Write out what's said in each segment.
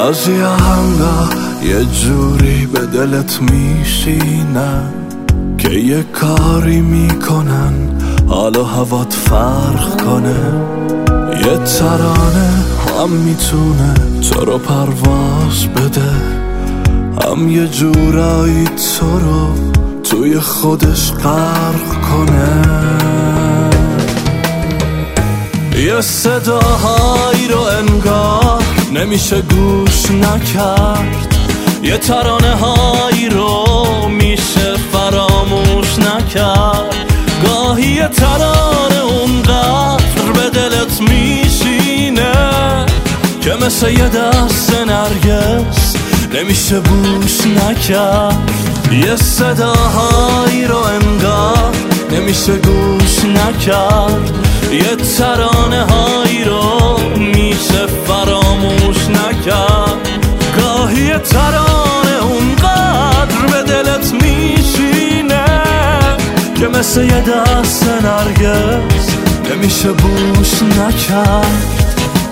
بعضی آهنگا یه جوری به دلت میشینن که یه کاری میکنن حال و هوات فرق کنه. یه ترانه هم میتونه تو رو پرواز بده، هم یه جورایی تو رو توی خودش غرق کنه. یه صداهایی رو انگار نمیشه گوش نکرد، یه ترانه هایی رو میشه فراموش نکرد. گاهی یه ترانه اونقدر به دلت میشینه که مثل یه دست نرگس نمیشه بوش نکرد. یه صداهایی رو انگار نمیشه گوش نکرد، یه ترانه هایی رو میشه فراموش نکرد. گاهی یه ترانه اونقدر به دلت میشینه که مثل یه دست نرگس نمیشه بوش نکرد.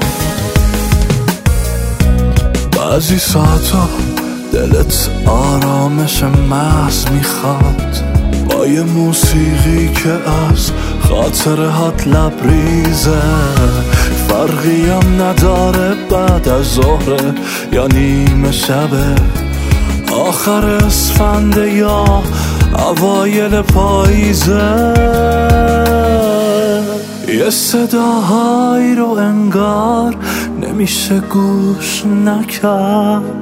بعضی ساعتا دلت آرامش محض میخواد، با یه موسیقی که از خاطرهات لبریزه. فرقی هم نداره بعد از ظهر یا نیمه شبه، آخر اسفند یا اوایل پاییزه. یه صداهایی رو انگار نمیشه گوش نکرد،